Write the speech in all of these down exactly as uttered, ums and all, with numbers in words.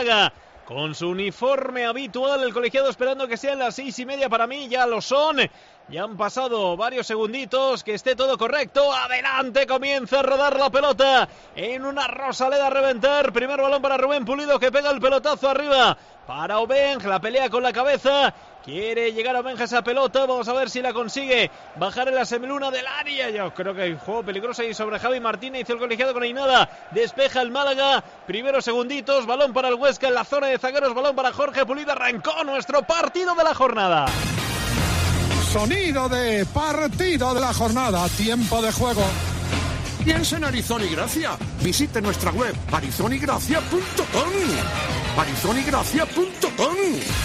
Con su uniforme habitual, el colegiado esperando que sean las seis y media. Para mí ya lo son. Ya han pasado varios segunditos, que esté todo correcto. Adelante, comienza a rodar la pelota en una Rosaleda a reventar. Primer balón para Rubén Pulido, que pega el pelotazo arriba para Obeng. La pelea con la cabeza. Quiere llegar a Obeng a esa pelota. Vamos a ver si la consigue bajar en la semiluna del área. Yo creo que hay juego peligroso ahí sobre Javi Martínez. Hizo el colegiado con Ainada. Despeja el Málaga. Primeros segunditos. Balón para el Huesca en la zona de zagueros. Balón para Jorge Pulido. Arrancó nuestro partido de la jornada. Sonido de partido de la jornada. Tiempo de juego. Piensa en Arizona y Gracia. Visite nuestra web arizona y gracia punto com. arizona y gracia punto com.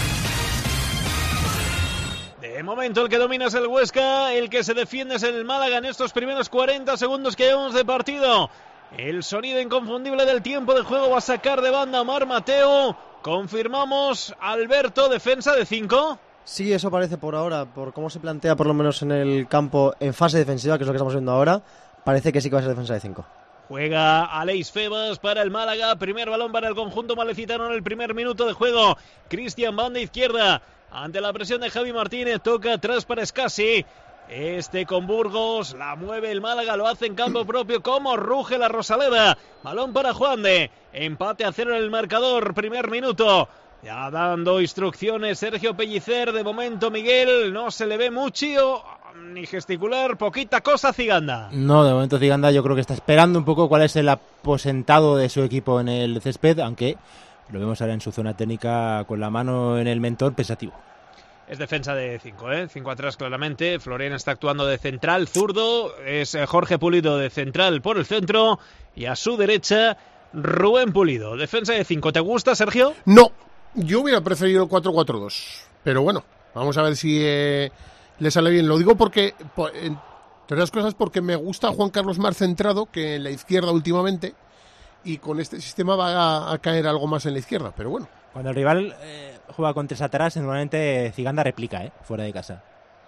De momento el que domina es el Huesca, el que se defiende es el Málaga en estos primeros cuarenta segundos que llevamos de partido. El sonido inconfundible del tiempo de juego va a sacar de banda Omar Mateo. Confirmamos, Alberto, defensa de cinco. Sí, eso parece por ahora, por cómo se plantea por lo menos en el campo en fase defensiva, que es lo que estamos viendo ahora, parece que sí que va a ser defensa de cinco. Juega Aleix Febas para el Málaga, primer balón para el conjunto malecitano en el primer minuto de juego. Cristian, banda izquierda, ante la presión de Javi Martínez, toca atrás para Escasi. Este con Burgos, la mueve el Málaga, lo hace en campo propio, como ruge la Rosaleda. Balón para Juan de, empate a cero en el marcador, primer minuto. Ya dando instrucciones Sergio Pellicer, de momento Miguel, no se le ve mucho, ni gesticular, poquita cosa Ciganda. No, de momento Ciganda yo creo que está esperando un poco cuál es el aposentado de su equipo en el césped, aunque lo vemos ahora en su zona técnica con la mano en el mentón, pensativo. Es defensa de cinco, ¿eh? cinco atrás claramente. Florian está actuando de central, zurdo. Es Jorge Pulido de central por el centro. Y a su derecha, Rubén Pulido. Defensa de cinco. ¿Te gusta, Sergio? No, yo hubiera preferido el cuatro cuatro dos. Pero bueno, vamos a ver si eh, le sale bien. Lo digo porque, por, entre otras cosas, porque me gusta Juan Carlos más centrado que en la izquierda últimamente. Y con este sistema va a, a caer algo más en la izquierda, pero bueno. Cuando el rival eh, juega con tres atrás, normalmente Ciganda replica, ¿eh? Fuera de casa.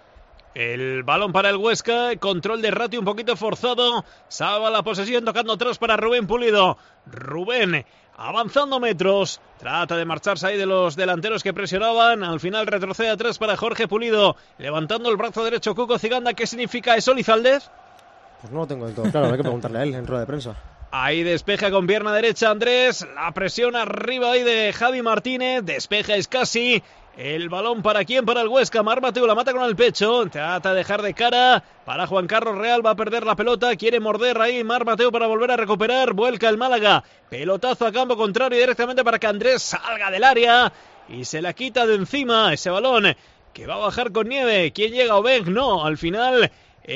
El balón para el Huesca, control de ratio un poquito forzado. Salva la posesión, tocando atrás para Rubén Pulido. Rubén avanzando metros, trata de marcharse ahí de los delanteros que presionaban. Al final retrocede atrás para Jorge Pulido, levantando el brazo derecho Cuco Ciganda. ¿Qué significa eso, Lizaldes? Pues no lo tengo del todo claro, hay que preguntarle a él en rueda de prensa. Ahí despeja con pierna derecha Andrés, la presión arriba ahí de Javi Martínez, despeja Escasi, el balón para quién, para el Huesca, Mar Mateo la mata con el pecho, trata de dejar de cara para Juan Carlos Real, va a perder la pelota, quiere morder ahí Mar Mateo para volver a recuperar, vuelca el Málaga, pelotazo a campo contrario directamente para que Andrés salga del área y se la quita de encima ese balón que va a bajar con nieve. ¿Quién llega? Obeng, no, al final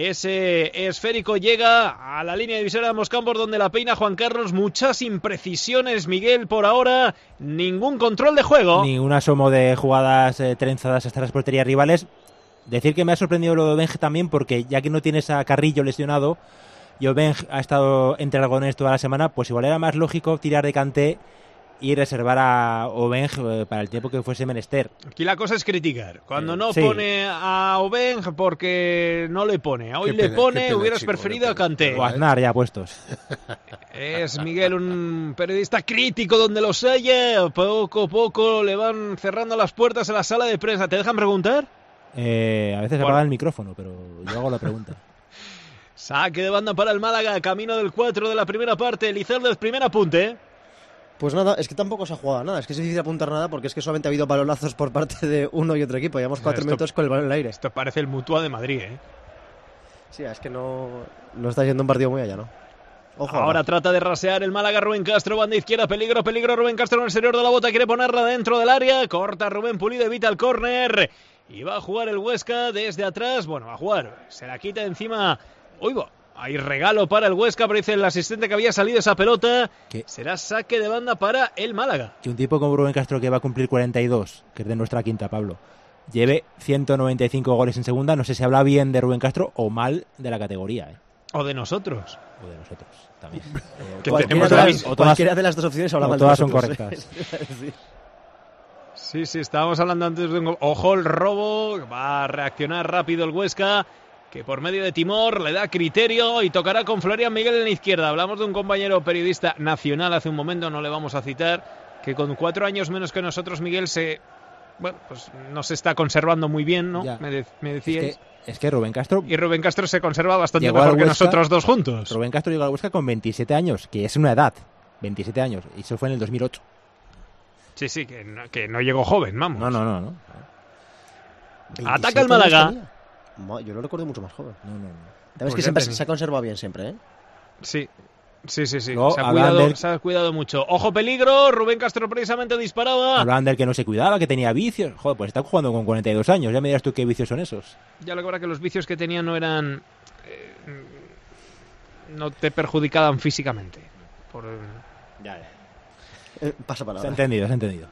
ese esférico llega a la línea divisoria de ambos campos donde la peina Juan Carlos. Muchas imprecisiones, Miguel, por ahora. Ningún control de juego. Ni un asomo de jugadas eh, trenzadas hasta las porterías rivales. Decir que me ha sorprendido lo de Obeng también, porque ya que no tienes a Carrillo lesionado y Obeng ha estado entre algodones toda la semana, pues igual era más lógico tirar de Kanté y reservar a Obeng eh, para el tiempo que fuese menester. Aquí la cosa es criticar. Cuando eh, no sí. pone a Obeng porque no le pone. Hoy Qué le pena, pone, qué pena, hubieras chico, preferido qué a pena. Kanté. O Aznar ya puestos. Es Miguel un periodista crítico donde los haya. Poco a poco le van cerrando las puertas en la sala de prensa. ¿Te dejan preguntar? Eh, a veces Bueno. apaga el micrófono, pero yo hago la pregunta. Saque de banda para el Málaga, camino del cuatro de la primera parte. Lizaldes, primer apunte. Pues nada, es que tampoco se ha jugado nada, es que es difícil apuntar nada porque es que solamente ha habido balonazos por parte de uno y otro equipo. Llevamos cuatro Esto- minutos con el balón en el aire. Esto parece el Mutua de Madrid, ¿eh? Sí, es que no, no está yendo un partido muy allá, ¿no? Ojo. Ahora trata de rasear el Málaga, Rubén Castro, banda izquierda, peligro, peligro, Rubén Castro en el exterior de la bota, quiere ponerla dentro del área, corta Rubén Pulido, evita el córner y va a jugar el Huesca desde atrás. Bueno, va a jugar, se la quita encima. Uy, va. Hay regalo para el Huesca, pero dice el asistente que había salido esa pelota. ¿Qué? Será saque de banda para el Málaga. Que un tipo como Rubén Castro, que va a cumplir cuarenta y dos, que es de nuestra quinta, Pablo, lleve ciento noventa y cinco goles en segunda, no sé si habla bien de Rubén Castro o mal de la categoría, ¿eh? O de nosotros. O de nosotros también. Que Cualquiera, tenemos de la las, misma. o todas- cualquiera de las dos opciones habla o mal de todas son nosotros, correctas. ¿eh? Sí. Sí, sí, estábamos hablando antes de un... Ojo el robo, va a reaccionar rápido el Huesca, que por medio de Timor le da criterio y tocará con Florian Miguel en la izquierda. Hablamos de un compañero periodista nacional hace un momento, no le vamos a citar, que con cuatro años menos que nosotros, Miguel, se bueno, pues no se está conservando muy bien, ¿no? Ya. Me, de, me decíais. Es que, es que Rubén Castro... Y Rubén Castro se conserva bastante llegó mejor al que Huesca, nosotros dos juntos. Rubén Castro llegó al Huesca con veintisiete años, que es una edad. veintisiete años, y eso fue en el dos mil ocho. Sí, sí, que no, que no llegó joven, vamos. No, no, no, no. Ataca el Málaga. Yo lo recuerdo mucho más joven. No, no, no. Sabes Pues que ya siempre ten- se ha conservado bien siempre, ¿eh? Sí, sí, sí, sí. Luego, se, ha hablan cuidado, del- se ha cuidado mucho. Ojo peligro, Rubén Castro precisamente disparaba. Hablaban del que no se cuidaba, que tenía vicios. Joder, pues está jugando con cuarenta y dos años. Ya me dirás tú qué vicios son esos. Ya lo que pasa que los vicios que tenía no eran... eh, no te perjudicaban físicamente. Por, Ya, ya. Eh, pasa Se ha palabra. entendido, se ha entendido.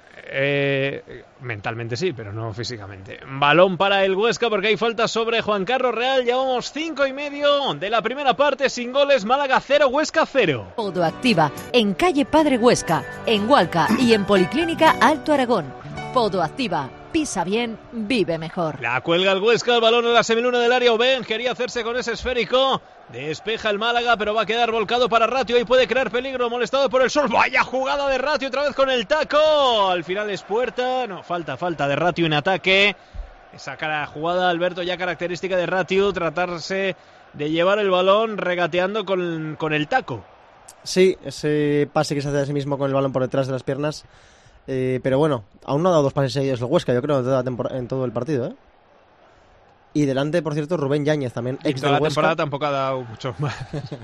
eh, mentalmente sí, pero no físicamente. Balón para el Huesca porque hay falta sobre Juan Carlos Real. Llevamos cinco y medio de la primera parte sin goles. Málaga cero, Huesca cero. Podoactiva, en calle Padre Huesca, en Hualca y en Policlínica Alto Aragón. Podoactiva, pisa bien, vive mejor. La cuelga el Huesca, el balón en la semiluna del área. Oben quería hacerse con ese esférico. Despeja el Málaga, pero va a quedar volcado para Ratio y puede crear peligro, molestado por el sol. Vaya jugada de Ratio otra vez con el taco. Al final es puerta. No, falta, falta de Ratio en ataque. Esa cara jugada, Alberto, ya característica de Ratio, tratarse de llevar el balón regateando con, con el taco. Sí, ese pase que se hace a sí mismo con el balón por detrás de las piernas. Eh, pero bueno, aún no ha dado dos pases seguidos el Huesca, yo creo, en, toda la tempor- en todo el partido, ¿eh? Y delante, por cierto, Rubén Yáñez también, Y ex toda del la Huesca, temporada tampoco ha dado mucho más.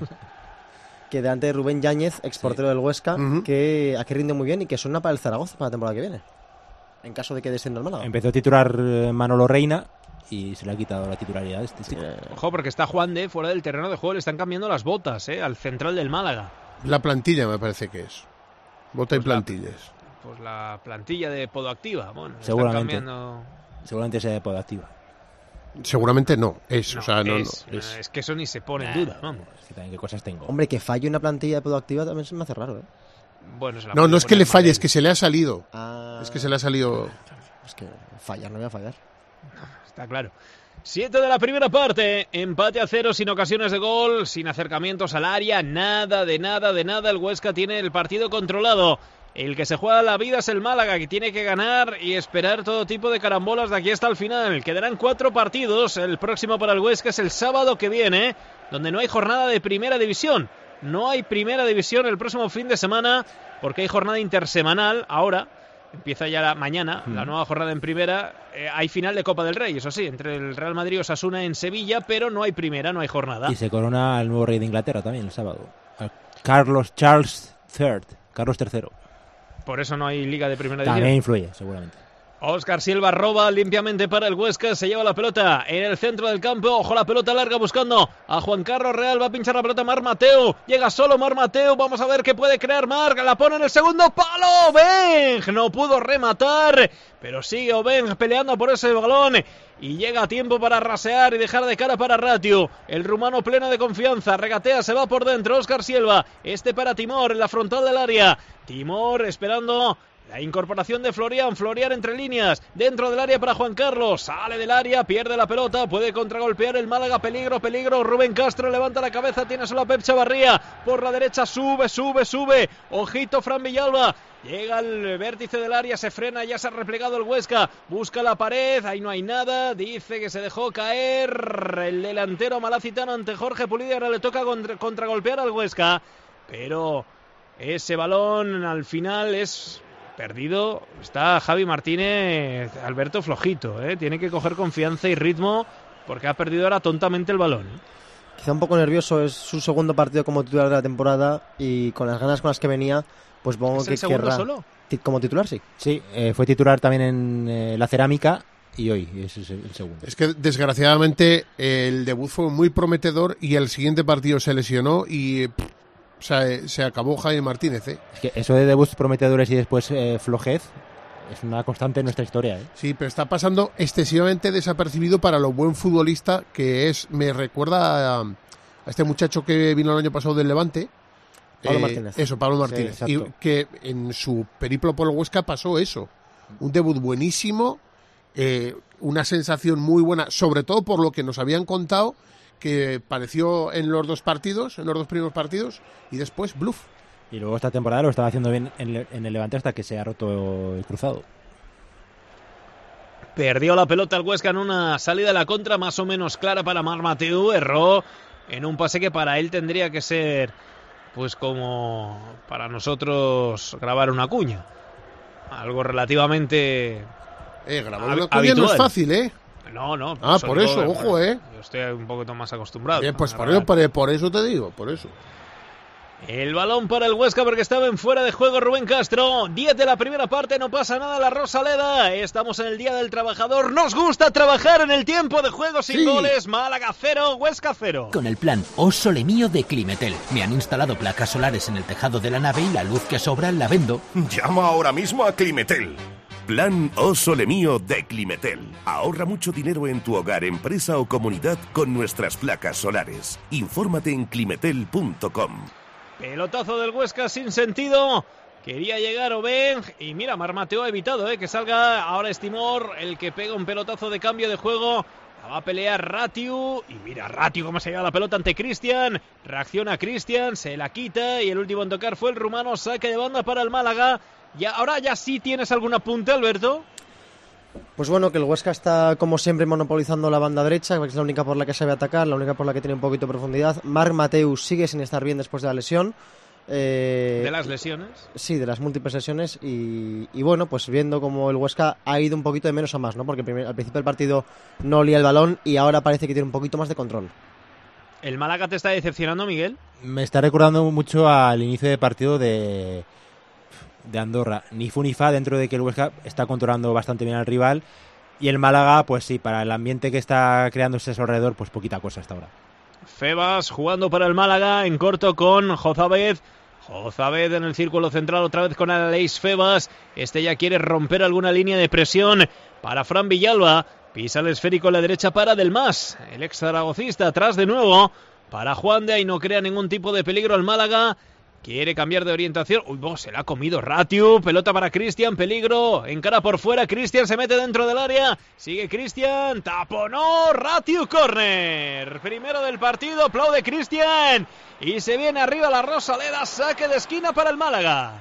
que delante de Rubén Yáñez, ex portero del Huesca, Ujú. que aquí rinde muy bien y que suena para el Zaragoza para la temporada que viene. En caso de que descienda el Málaga. Empezó a titular eh, Manolo Reina y se le ha quitado la titularidad. Este chico. Eh, Ojo, porque está Juan de fuera del terreno de juego. Le están cambiando las botas, ¿eh? Al central del Málaga. La plantilla me parece que es. Bota y Pues la- plantillas. Pues la plantilla de Podoactiva. Bueno, le están Seguramente. cambiando. Seguramente sea de Podactiva. Seguramente no, es, No, o sea, no, es, no, es. es que eso ni se pone en duda, vamos. Es que también qué cosas tengo. Hombre, que falle una plantilla de Podoactiva también se me hace raro, ¿eh? Bueno, se la No, puede no es que poner le falle, mal es que se le ha salido. Ah, Es que se le ha salido. Es que fallar, no voy a fallar. Está claro. Siete de la primera parte, empate a cero sin ocasiones de gol, sin acercamientos al área, nada de nada de nada. El Huesca tiene el partido controlado. El que se juega la vida es el Málaga, que tiene que ganar y esperar todo tipo de carambolas de aquí hasta el final. Quedarán cuatro partidos. El próximo para el Huesca es el sábado que viene, donde no hay jornada de primera división. No hay primera división el próximo fin de semana, porque hay jornada intersemanal ahora. Empieza ya la, mañana la nueva jornada en primera. Eh, hay final de Copa del Rey, eso sí, entre el Real Madrid y Osasuna en Sevilla, pero no hay primera, no hay jornada. Y se corona al nuevo rey de Inglaterra también el sábado. A Carlos Charles tercero. Carlos tercero. Por eso no hay liga de primera división. También influye, seguramente. Óscar Silva roba limpiamente para el Huesca, se lleva la pelota en el centro del campo, ojo la pelota larga buscando a Juan Carlos Real, va a pinchar la pelota Marc Mateu, llega solo Marc Mateu, vamos a ver qué puede crear Marc, la pone en el segundo palo, Obeng no pudo rematar, pero sigue Obeng peleando por ese balón y llega a tiempo para rasear y dejar de cara para Ratio, el rumano pleno de confianza, regatea, se va por dentro, Óscar Silva, este para Timor en la frontal del área, Timor esperando la incorporación de Florian, Florian entre líneas, dentro del área para Juan Carlos, sale del área, pierde la pelota, puede contragolpear el Málaga, peligro, peligro, Rubén Castro levanta la cabeza, tiene solo a Pep Chavarría, por la derecha sube, sube, sube, ojito Fran Villalba, llega al vértice del área, se frena, ya se ha replegado el Huesca, busca la pared, ahí no hay nada, dice que se dejó caer el delantero malacitano ante Jorge Pulido, ahora le toca contra, contragolpear al Huesca, pero ese balón al final es perdido. Está Javi Martínez, Alberto flojito, ¿eh? Tiene que coger confianza y ritmo porque ha perdido ahora tontamente el balón. Quizá un poco nervioso, es su segundo partido como titular de la temporada y con las ganas con las que venía, pues supongo ¿Es que el segundo querrá... solo? Ti- Como titular, sí. Sí, eh, fue titular también en eh, la cerámica y hoy es el el segundo. Es que desgraciadamente el debut fue muy prometedor y el siguiente partido se lesionó y pff, o sea, se acabó Javi Martínez, ¿eh? Es que eso de debuts prometedores y después eh, flojez es una constante en nuestra historia, ¿eh? Sí, pero está pasando excesivamente desapercibido para lo buen futbolista que es. Me recuerda a, a este muchacho que vino el año pasado del Levante. Pablo Eh, Martínez. Eso, Pablo Martínez. Sí, y exacto. que en su periplo por el Huesca pasó eso. Un debut buenísimo, eh, una sensación muy buena, sobre todo por lo que nos habían contado, que pareció en los dos partidos, en los dos primeros partidos, y después, bluff. Y luego esta temporada lo estaba haciendo bien en, en el Levante hasta que se ha roto el cruzado. Perdió la pelota el Huesca en una salida de la contra más o menos clara para Marc Mateu. Erró en un pase que para él tendría que ser, pues como para nosotros grabar una cuña. Algo relativamente Eh, grabar hab- una cuña habitual. no es fácil, ¿eh? No, no. Ah, eso por digo, eso, ojo, ¿eh? Yo estoy un poquito más acostumbrado. Bien, pues a por grabar. eso, por, por eso te digo, por eso. El balón para el Huesca porque estaba en fuera de juego Rubén Castro. diez de la primera parte, no pasa nada la Rosaleda. Estamos en el Día del Trabajador. Nos gusta trabajar en el tiempo de juego sin Sí. goles. Málaga cero, Huesca cero. Con el plan O Sole Mío de Climetel. Me han instalado placas solares en el tejado de la nave y la luz que sobra la vendo. Llama ahora mismo a Climetel. Plan O Sole Mío de Climetel. Ahorra mucho dinero en tu hogar, empresa o comunidad con nuestras placas solares. Infórmate en climetel punto com. Pelotazo del Huesca sin sentido. Quería llegar Obeng y mira, Marc Mateu ha evitado eh, que salga ahora Estimor, el que pega un pelotazo de cambio de juego. La va a pelear Ratiu y mira Ratiu cómo se lleva la pelota ante Cristian. Reacciona Cristian, se la quita y el último en tocar fue el rumano. Saque de banda para el Málaga. Y ahora ya sí tienes algún apunte, Alberto. Pues bueno, que el Huesca está como siempre monopolizando la banda derecha, que es la única por la que sabe atacar, la única por la que tiene un poquito de profundidad. Marc Mateu sigue sin estar bien después de la lesión. Eh, De las lesiones. Sí, de las múltiples lesiones y, y bueno, pues viendo como el Huesca ha ido un poquito de menos a más, ¿no? Porque primer, al principio del partido no olía el balón y ahora parece que tiene un poquito más de control. ¿El Málaga te está decepcionando, Miguel? Me está recordando mucho al inicio de partido de... de Andorra, ni fu ni fa, dentro de que el Huesca está controlando bastante bien al rival y el Málaga, pues sí, para el ambiente que está creándose a su alrededor, pues poquita cosa hasta ahora. Febas jugando para el Málaga en corto con Jozabed. Jozabed en el círculo central otra vez con Aleix Febas. Este ya quiere romper alguna línea de presión para Fran Villalba. Pisa el esférico a la derecha para Delmas, el ex zaragocista, atrás de nuevo para Juan de ahí, no crea ningún tipo de peligro al Málaga. Quiere cambiar de orientación. Uy, oh, se la ha comido Ratiu. Pelota para Cristian. Peligro. Encara por fuera. Cristian se mete dentro del área. Sigue Cristian. Taponó. Ratiu. Córner. Primero del partido. Aplaude Cristian. Y se viene arriba la Rosaleda. Saque de esquina para el Málaga.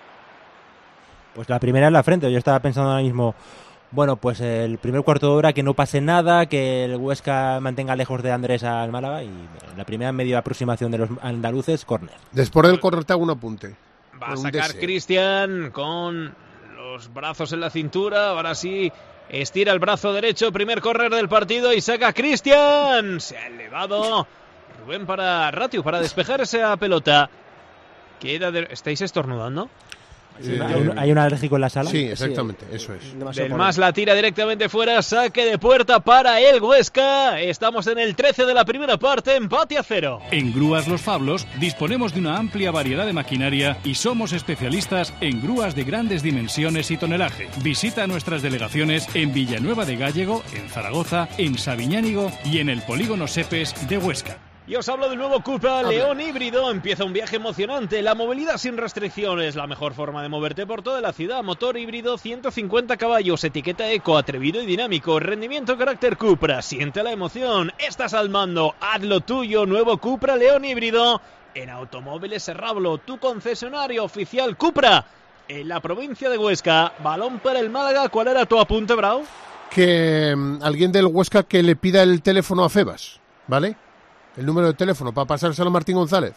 Pues la primera en la frente. Yo estaba pensando ahora mismo, bueno, pues el primer cuarto de hora que no pase nada, que el Huesca mantenga lejos de Andrés al Málaga y la primera medio aproximación de los andaluces, córner. Después del córner te hago un apunte. Va a Un sacar deseo. Cristian con los brazos en la cintura. Ahora sí estira el brazo derecho. Primer córner del partido y saca Cristian. Se ha elevado Rubén para Ratiu para despejar esa pelota. Queda de... ¿Estáis estornudando? ¿Hay, un, ¿Hay un alérgico en la sala? Sí, exactamente, eso es. Del más la tira directamente fuera, saque de puerta para el Huesca. Estamos en el trece de la primera parte, empate a cero. En Grúas Los Fablos disponemos de una amplia variedad de maquinaria y somos especialistas en grúas de grandes dimensiones y tonelaje. Visita nuestras delegaciones en Villanueva de Gállego, en Zaragoza, en Sabiñánigo y en el Polígono Sepes de Huesca. Y os hablo del nuevo Cupra León híbrido. Empieza un viaje emocionante. La movilidad sin restricciones. La mejor forma de moverte por toda la ciudad. Motor híbrido, ciento cincuenta caballos. Etiqueta eco, atrevido y dinámico. Rendimiento carácter Cupra. Siente la emoción. Estás al mando. Haz lo tuyo. Nuevo Cupra León híbrido. En Automóviles Serrablo. Tu concesionario oficial Cupra. En la provincia de Huesca. Balón para el Málaga. ¿Cuál era tu apunte, Bravo? Que um, alguien del Huesca que le pida el teléfono a Febas, ¿vale? El número de teléfono para pasárselo a Martín González.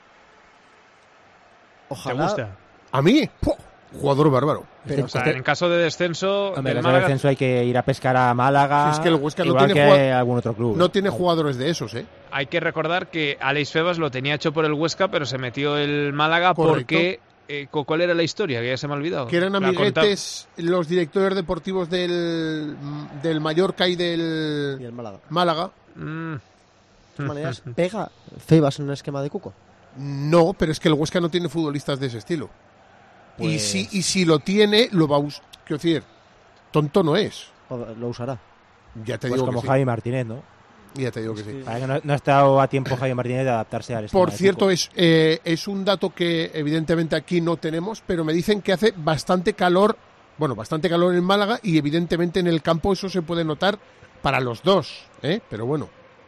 Ojalá. ¿Te gusta? ¿A mí? ¡Puh! Jugador bárbaro. Pero, o sea, en caso de descenso, Hombre, del en caso de Málaga, descenso hay que ir a pescar a Málaga. Si es que el Huesca no igual tiene que jugad- algún otro club. No tiene jugadores de esos, ¿eh? hay que recordar que Aleix Febas lo tenía hecho por el Huesca, pero se metió el Málaga Correcto. porque... Eh, ¿Cuál era la historia? Que ya se me ha olvidado. Que eran La amiguetes los directores deportivos del, del Mallorca y del Y el Málaga. Málaga. conta- Mm. De todas maneras, ¿pega Febas en un esquema de Cuco? No, pero es que el Huesca no tiene futbolistas de ese estilo. Y, Pues- si, y si lo tiene, lo va a usar. Quiero decir, tonto no es. O lo usará. Ya te Pues digo como que sí. Javi Martínez, ¿no? Ya te digo que sí. Para que no, no ha estado a tiempo Javi Martínez de adaptarse al esquema Por de cierto, Cuco. es, eh, es un dato que evidentemente aquí no tenemos, pero me dicen que hace bastante calor, bueno, bastante calor en Málaga y evidentemente en el campo eso se puede notar para los dos, ¿eh? Pero bueno,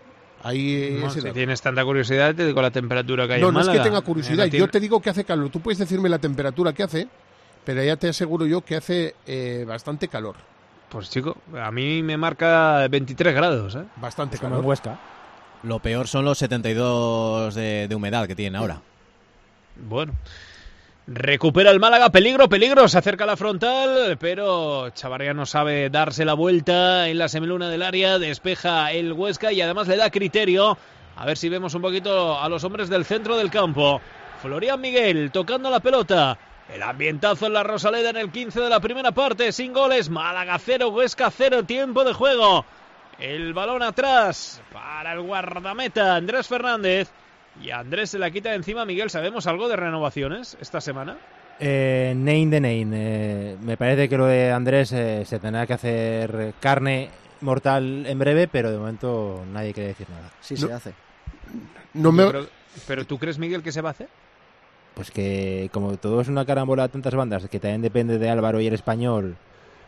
Ahí No, ese si dato. tienes tanta curiosidad, te digo la temperatura que hay No, en no es Málaga. que tenga curiosidad, Eh, no tiene- yo te digo que hace calor. Tú puedes decirme la temperatura que hace, pero ya te aseguro yo que hace eh, bastante calor. Pues chico, a mí me marca veintitrés grados, ¿eh? Bastante Como en calor. Huesca. Lo peor son los setenta y dos de, de humedad que tienen ahora. Bueno. Recupera el Málaga, peligro, peligro, se acerca a la frontal, pero Chavarría no sabe darse la vuelta en la semiluna del área, despeja el Huesca y además le da criterio. A ver si vemos un poquito a los hombres del centro del campo. Florian Miguel tocando la pelota. El ambientazo en la Rosaleda en el quince de la primera parte, sin goles. Málaga cero, Huesca cero, tiempo de juego. El balón atrás para el guardameta Andrés Fernández. Y a Andrés se la quita de encima. Miguel, ¿sabemos algo de renovaciones esta semana? Eh, Nein de Nein. Eh, me parece que lo de Andrés eh, se tendrá que hacer carne mortal en breve, pero de momento nadie quiere decir nada. Sí, No. se hace. No me... pero, pero ¿tú crees, Miguel, que se va a hacer? Pues que como todo es una carambola a tantas bandas, que también depende de Álvaro y el Español,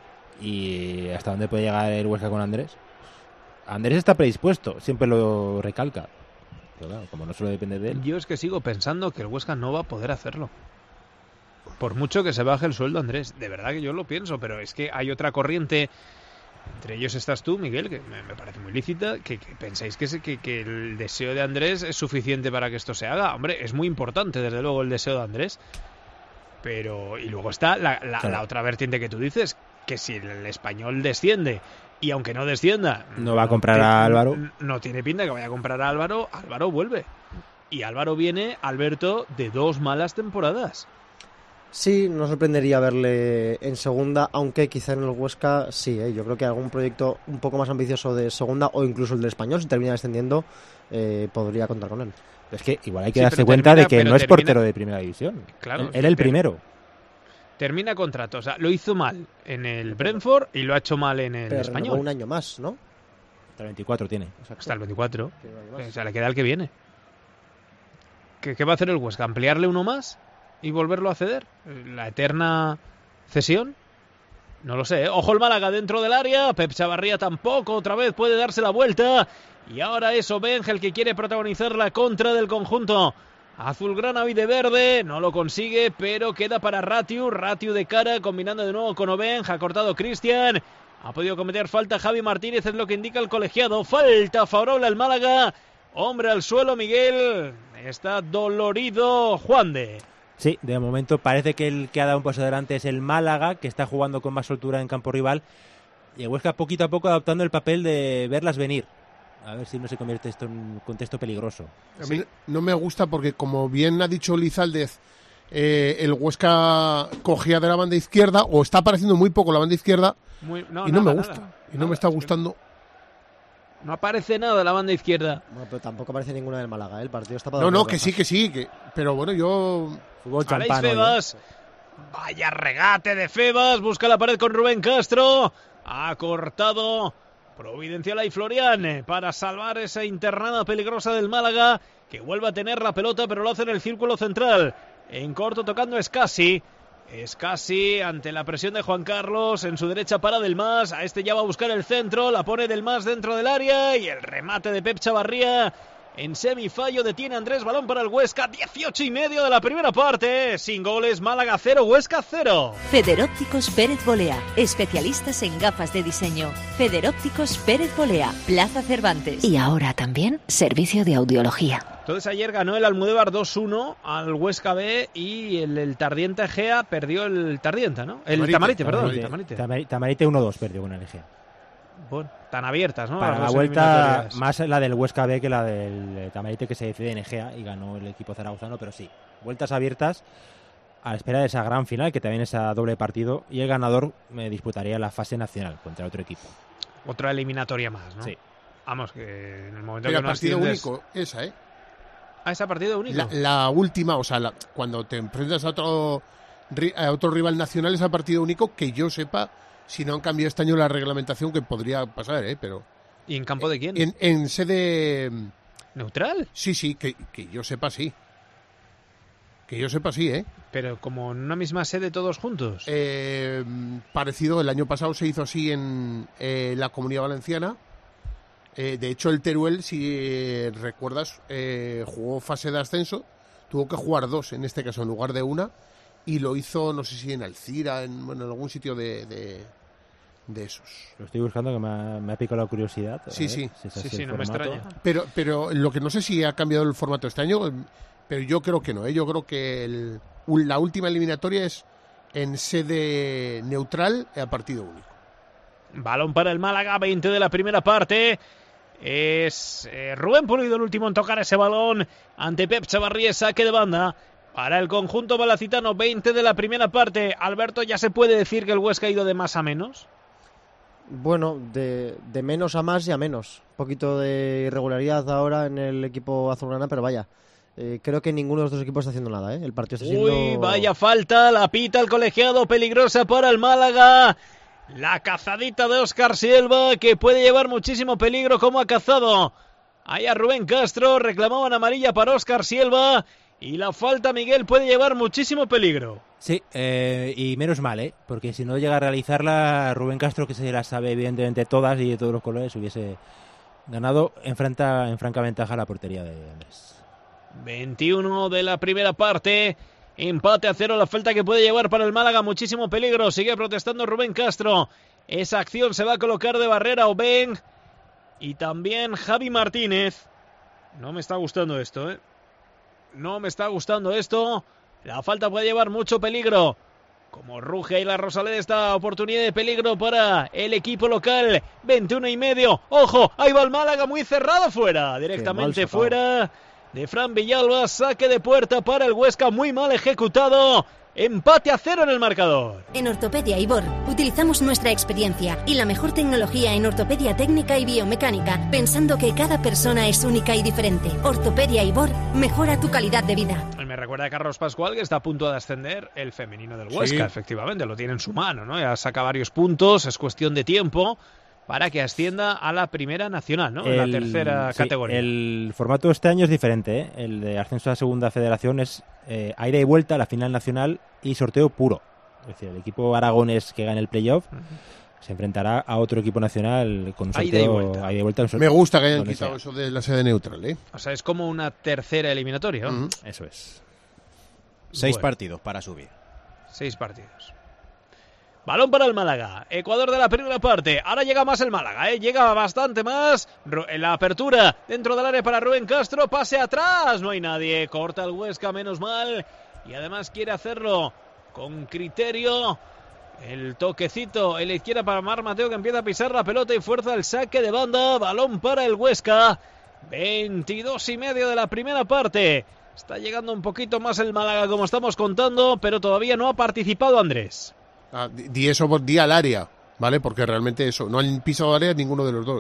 y hasta dónde puede llegar el Huesca con Andrés. Andrés está predispuesto, siempre lo recalca. Pero claro, como no solo depende de él. Yo es que sigo pensando que el Huesca no va a poder hacerlo. Por mucho que se baje el sueldo, Andrés. De verdad que yo lo pienso, pero es que hay otra corriente. Entre ellos estás tú, Miguel, que me, me parece muy lícita, que, que pensáis que, se, que, que el deseo de Andrés es suficiente para que esto se haga. Hombre, es muy importante, desde luego, el deseo de Andrés. Pero, y luego está la, la, Claro. la otra vertiente que tú dices, que si el Español desciende, y aunque no descienda... No va a comprar ti- a Álvaro. n- No tiene pinta que vaya a comprar a Álvaro, Álvaro vuelve. Y Álvaro viene, Alberto, de dos malas temporadas. Sí, no sorprendería verle en segunda, aunque quizá en el Huesca sí, ¿eh? Yo creo que algún proyecto un poco más ambicioso de segunda o incluso el del Español, si termina descendiendo, eh, podría contar con él. Es que igual hay que Sí, darse pero cuenta termina- de que pero no es termina- portero de primera división. Claro, Él era el ter- primero. Termina contrato, o sea, lo hizo mal en el Brentford y lo ha hecho mal en el Pero renovó Español. un año más, ¿no? Hasta el veinticuatro tiene. Hasta el veinticuatro. Tiene un año más. O sea, le queda el que viene. ¿Qué, qué va a hacer el Huesca? ¿Ampliarle uno más y volverlo a ceder? ¿La eterna cesión? No lo sé, ¿eh? Ojo el Málaga dentro del área. Pep Chavarría tampoco otra vez puede darse la vuelta. Y ahora es Obenja el que quiere protagonizar la contra del conjunto azulgrana y de verde. No lo consigue, pero queda para Ratiu. Ratiu de cara, combinando de nuevo con Obenja. Ha cortado Cristian. Ha podido cometer falta Javi Martínez, es lo que indica el colegiado. Falta favorable al Málaga. Hombre al suelo, Miguel. Está dolorido Juan de. Sí, de momento parece que el que ha dado un paso adelante es el Málaga, que está jugando con más soltura en campo rival. Y el Huesca poquito a poco adoptando el papel de verlas venir. A ver si no se convierte esto en un contexto peligroso. A mí no me gusta porque, como bien ha dicho Lizaldez, eh, el Huesca cogía de la banda izquierda, o está apareciendo muy poco la banda izquierda, Muy- y no nada, me gusta. nada. y no Nada, me está es que gustando. No aparece nada la banda izquierda. Bueno, pero tampoco aparece ninguna del Málaga, ¿eh? El partido está para No, dos no, rojas. que sí, que sí. Que... Pero bueno, yo... Fútbol Aleix champán hoy, ¿eh? Febas. Vaya regate de Febas. Busca la pared con Rubén Castro. Ha cortado Providencial y Florian para salvar esa internada peligrosa del Málaga, que vuelve a tener la pelota, pero lo hace en el círculo central. En corto tocando Escasi. Escasi ante la presión de Juan Carlos. En su derecha para Del Mas. A este ya va a buscar el centro. La pone Del Mas dentro del área. Y el remate de Pep Chavarría. En semifallo detiene Andrés, balón para el Huesca, dieciocho y medio de la primera parte, sin goles, Málaga cero, Huesca cero. Federópticos Pérez Bolea, especialistas en gafas de diseño. Federópticos Pérez Bolea, Plaza Cervantes. Y ahora también servicio de audiología. Entonces ayer ganó el Almudévar dos uno al Huesca B y el, el Tardiente Egea perdió el Tardienta, ¿no? El Tamarite, Tamarite, perdón, el Tamarite, Tamarite. Tamari- Tamarite uno dos perdió con el Egea. Bueno, tan abiertas, ¿no? Para Las la dos vuelta, eliminatorias. más la del Huesca B que la del eh, Tamarite, que se decide en Egea y ganó el equipo zaragozano, pero sí, vueltas abiertas a la espera de esa gran final, que también es a doble partido, y el ganador me disputaría la fase nacional contra otro equipo. Otra eliminatoria más, ¿no? Sí. Vamos, que en el momento Era que no partido asciendes... único, esa, ¿eh? Ah, esa partido único. La, la última, o sea, la- cuando te enfrentas a otro, ri- a otro rival nacional es a partido único, que yo sepa, si no han cambiado este año la reglamentación, que podría pasar, ¿eh? Pero ¿Y en campo de quién? en, en sede... ¿Neutral? Sí, sí, que, que yo sepa sí. Que yo sepa sí, ¿eh? Pero como en una misma sede todos juntos. Eh, parecido, el año pasado se hizo así en eh, la Comunidad Valenciana. Eh, de hecho, el Teruel, si eh, recuerdas, eh, jugó fase de ascenso, tuvo que jugar dos, en este caso, en lugar de una, y lo hizo, no sé si en Alcira, en, bueno, en algún sitio de, de, de esos. Lo estoy buscando, que me ha, me ha picado la curiosidad. Sí, ver, sí. si Sí, sí, no me extraña. Pero, pero lo que no sé si ha cambiado el formato este año, pero yo creo que no, ¿eh? Yo creo que el, la última eliminatoria es en sede neutral a partido único. Balón para el Málaga, veinte de la primera parte. Es eh, Rubén Pulido el último en tocar ese balón ante Pep Chavarría, saque de banda para el conjunto malacitano, veinte de la primera parte. Alberto, ¿ya se puede decir que el Huesca ha ido de más a menos? Bueno, de, de menos a más y a menos. Un poquito de irregularidad ahora en el equipo azulgrana, pero vaya, eh, creo que ninguno de los dos equipos está haciendo nada, ¿eh? El partido está siendo... Uy, vaya falta, la pita el colegiado, peligrosa para el Málaga. La cazadita de Óscar Silva, que puede llevar muchísimo peligro, como ha cazado ahí a Rubén Castro. Reclamaban amarilla para Óscar Silva, y la falta, Miguel, puede llevar muchísimo peligro. Sí, eh, y menos mal, ¿eh? Porque si no llega a realizarla, Rubén Castro, que se las sabe evidentemente todas y de todos los colores, hubiese ganado en franca, en franca ventaja a la portería de Andrés. veintiuno de la primera parte. Empate a cero, la falta que puede llevar para el Málaga, muchísimo peligro. Sigue protestando Rubén Castro. Esa acción se va a colocar de barrera Obeng. Y también Javi Martínez. No me está gustando esto, ¿eh? No me está gustando esto. La falta puede llevar mucho peligro. Como ruge ahí la Rosaleda, esta oportunidad de peligro para el equipo local. veintiuno y medio. Ojo, ahí va el Málaga, muy cerrado fuera. Directamente fuera de Fran Villalba. Saque de puerta para el Huesca, muy mal ejecutado. Empate a cero en el marcador. En Ortopedia Ibor utilizamos nuestra experiencia y la mejor tecnología en ortopedia técnica y biomecánica, pensando que cada persona es única y diferente. Ortopedia Ibor mejora tu calidad de vida. Me recuerda a Carlos Pascual, que está a punto de ascender el femenino del Huesca. Sí. Efectivamente, lo tiene en su mano, ¿no? Ya saca varios puntos, es cuestión de tiempo para que ascienda a la primera nacional, ¿no? En la tercera sí, categoría. El formato de este año es diferente, ¿eh? El de ascenso a la segunda federación es eh, ida y vuelta a la final nacional y sorteo puro. Es decir, el equipo aragonés que gane el playoff uh-huh. se enfrentará a otro equipo nacional con un sorteo ida y vuelta. Ida y vuelta Me gusta que hayan quitado sea. eso de la sede neutral, ¿eh? O sea, es como una tercera eliminatoria, ¿no? Uh-huh. Eso es. Seis bueno. partidos para subir. Seis partidos. Balón para el Málaga. Ecuador de la primera parte. Ahora llega más el Málaga, ¿eh? Llega bastante más. En la apertura dentro del área para Rubén Castro. Pase atrás. No hay nadie. Corta el Huesca, menos mal. Y además quiere hacerlo con criterio. El toquecito en la izquierda para Mar Mateo, que empieza a pisar la pelota y fuerza el saque de banda. Balón para el Huesca. veintidós y medio de la primera parte. Está llegando un poquito más el Málaga, como estamos contando, pero todavía no ha participado Andrés. Ah, di eso, di al área, ¿vale? Porque realmente eso, no han pisado área ninguno de los dos.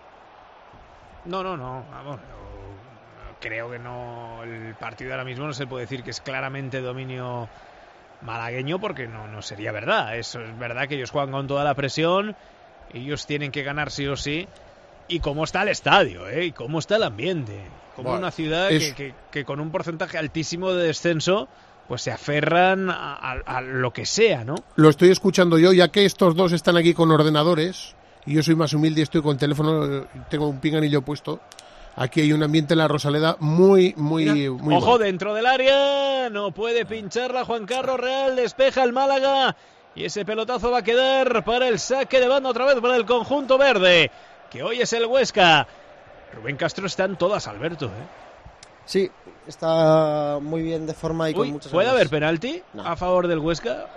No, no, no, vamos, creo que no, el partido ahora mismo no se puede decir que es claramente dominio malagueño, porque no, no sería verdad. Eso es verdad que ellos juegan con toda la presión, ellos tienen que ganar sí o sí, y cómo está el estadio, ¿eh? Y cómo está el ambiente, como bueno, una ciudad es... que, que, que con un porcentaje altísimo de descenso pues se aferran a, a, a lo que sea, ¿no? Lo estoy escuchando yo, ya que estos dos están aquí con ordenadores y yo soy más humilde y estoy con teléfono, tengo un pinganillo puesto. Aquí hay un ambiente en la Rosaleda muy, muy, Mira, muy ojo, bueno. Dentro del área, no puede pincharla Juan Carlos Real, despeja el Málaga y ese pelotazo va a quedar para el saque de banda otra vez para el conjunto verde, que hoy es el Huesca. Rubén Castro está en todas, Alberto, ¿eh? Sí, está muy bien de forma y Uy, con muchas ¿puede ganas. haber penalti no. a favor del Huesca?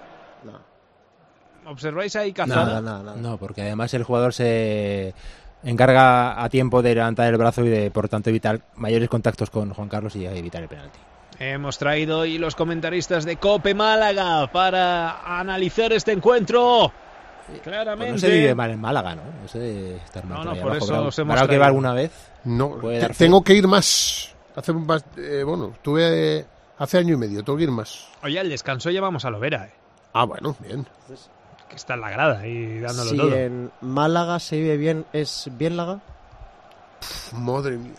No. ¿Observáis ahí cazada? No, no, no, no, porque además el jugador se encarga a tiempo de levantar el brazo y de, por tanto, evitar mayores contactos con Juan Carlos y evitar el penalti. Hemos traído hoy los comentaristas de COPE Málaga para analizar este encuentro. Claramente. Pues no se vive mal en Málaga, ¿no? No sé estar mal. No, no, por eso os hemos traído. ¿Que va alguna vez? No, te, tengo que ir más. Hace eh, bueno, estuve eh, hace año y medio, tengo que ir más. Oye, al descanso llevamos a Lovera, ¿eh? Ah, bueno, bien. Que está en la grada y dándolo si todo. Si en Málaga se vive bien, ¿es bien Laga? Pff, madre mía.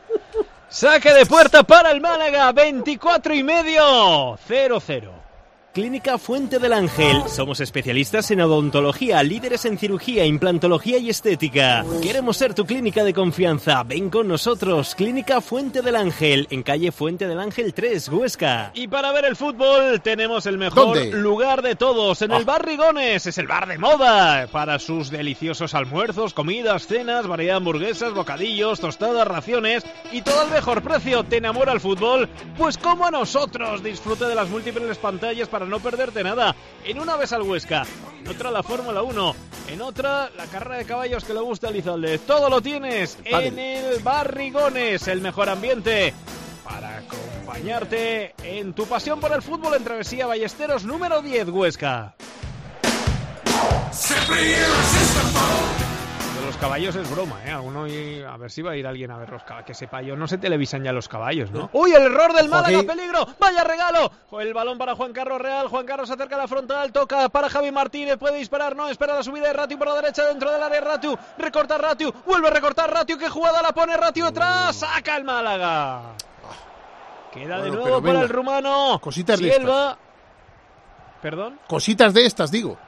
Saque de puerta para el Málaga, veinticuatro y medio, cero cero. Clínica Fuente del Ángel. Somos especialistas en odontología, líderes en cirugía, implantología y estética. Queremos ser tu clínica de confianza. Ven con nosotros. Clínica Fuente del Ángel, en calle Fuente del Ángel tres, Huesca. Y para ver el fútbol tenemos el mejor ¿Dónde? lugar de todos, en Ah. el Barrigones. Es el bar de moda para sus deliciosos almuerzos, comidas, cenas, variedad de hamburguesas, bocadillos, tostadas, raciones y todo al mejor precio. ¿Te enamora el fútbol? Pues como a nosotros. Disfruta de las múltiples pantallas para no perderte nada. En una ves al Huesca, en otra la Fórmula uno, en otra la carrera de caballos que le gusta a Elizalde. Todo lo tienes en el Barrigones, el mejor ambiente para acompañarte en tu pasión por el fútbol en Travesía Ballesteros número diez, Huesca. De los caballos es broma, ¿eh? Alguno y a ver si va a ir alguien a ver los caballos. Que sepa yo, no se televisan ya los caballos, ¿no? ¡Uy, el error del Málaga! Joaquín. ¡Peligro! ¡Vaya regalo! El balón para Juan Carlos Real. Juan Carlos acerca a la frontal. Toca para Javi Martínez. Puede disparar, no. Espera la subida de Ratiu por la derecha dentro del área. Ratiu. Recorta Ratiu. Vuelve a recortar Ratiu. ¡Qué jugada la pone Ratiu atrás! ¡Saca el Málaga! Queda de Bueno, nuevo pero para venga. el rumano. Cositas de Silva. ¿Perdón? Cositas de estas, digo.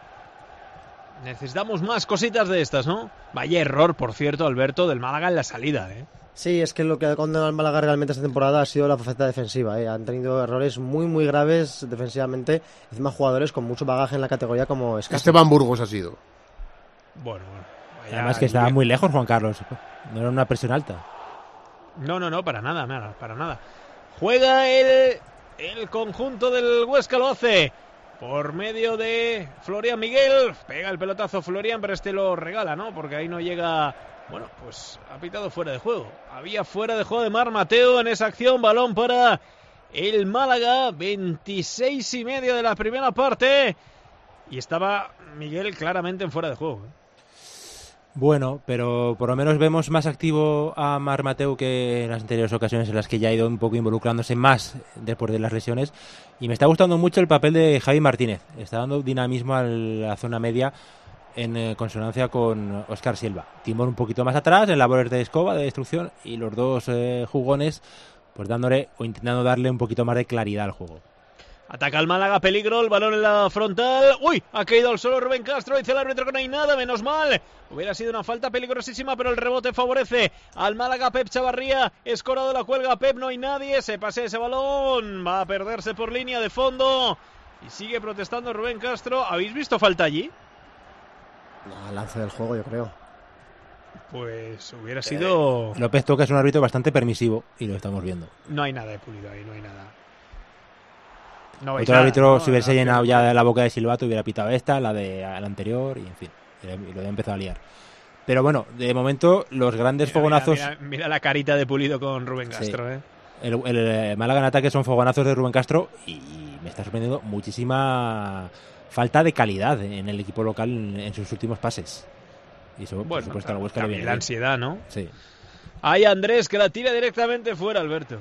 Necesitamos más cositas de estas, ¿no? Vaya error, por cierto, Alberto, del Málaga en la salida, ¿eh? Sí, es que lo que ha condenado al Málaga realmente esta temporada ha sido la faceta defensiva. ¿eh? Han tenido errores muy, muy graves defensivamente. Encima jugadores con mucho bagaje en la categoría como Escasi. Esteban Burgos ha sido. Bueno, bueno. vaya Además que estaba lluvia. muy lejos Juan Carlos. No era una presión alta. No, no, no, para nada, nada, para nada. Juega el, el conjunto del Huesca, lo hace por medio de Florian Miguel. Pega el pelotazo Florian, pero este lo regala, ¿no? Porque ahí no llega... Bueno, pues ha pitado fuera de juego. Había fuera de juego de Mar Mateo en esa acción. Balón para el Málaga. veintiséis y medio de la primera parte. Y estaba Miguel claramente en fuera de juego, ¿eh? Bueno, pero por lo menos vemos más activo a Mar Mateu que en las anteriores ocasiones en las que ya ha ido un poco involucrándose más después de las lesiones. Y me está gustando mucho el papel de Javi Martínez. Está dando dinamismo a la zona media en eh, consonancia con Óscar Silva. Timón un poquito más atrás, en labores de escoba, de destrucción, y los dos eh, jugones pues dándole o intentando darle un poquito más de claridad al juego. Ataca el Málaga, peligro, el balón en la frontal. ¡Uy! Ha caído al suelo Rubén Castro. Dice el árbitro que no hay nada, menos mal. Hubiera sido una falta peligrosísima, pero el rebote favorece al Málaga. Pep Chavarría, escorado la cuelga. Pep, no hay nadie. Se pasea ese balón. Va a perderse por línea de fondo. Y sigue protestando Rubén Castro. ¿Habéis visto falta allí? No, lance del juego, yo creo. Pues hubiera sido... Eh, López Toca es un árbitro bastante permisivo y lo estamos viendo. No hay nada de Pulido ahí, no hay nada. No veis Otro nada, árbitro, ¿no? si hubiese La- llenado ya la boca de silbato, hubiera pitado esta, la de la anterior, y en fin, y lo había empezado a liar. Pero bueno, de momento, los grandes Mira, fogonazos. Mira, mira, mira la carita de Pulido con Rubén Sí. Castro, ¿eh? El, el, el Málaga en ataque son fogonazos de Rubén Castro, y me está sorprendiendo muchísima falta de calidad en el equipo local en, en sus últimos pases. Y eso, por Bueno, supuesto, al Huesca le también viene la bien. ansiedad, ¿no? Sí. Hay Andrés que la tira directamente fuera, Alberto.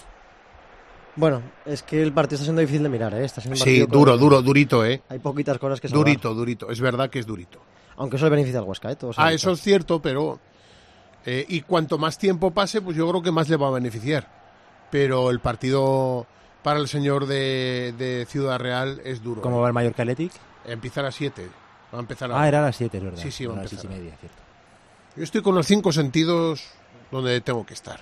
Bueno, es que el partido está siendo difícil de mirar, ¿eh? Está siendo un Sí, partido duro, con- duro, durito, ¿eh? Hay poquitas cosas que salvar. Durito, durito. Es verdad que es durito. Aunque eso le beneficia al Huesca, ¿eh? Todos Ah, han eso dicho. es cierto, pero... eh, y cuanto más tiempo pase, pues yo creo que más le va a beneficiar. Pero el partido para el señor de, de Ciudad Real es duro. ¿Cómo ¿eh? va el Mallorca Athletic? Empezar a siete. Va a empezar a... Ah, era a las siete, es verdad. Sí, sí, va a Era a las empezar. seis y media, cierto. Yo estoy con los cinco sentidos donde tengo que estar.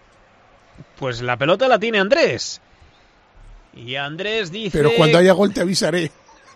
Pues la pelota la tiene Andrés. Y Andrés dice... Pero cuando haya gol te avisaré.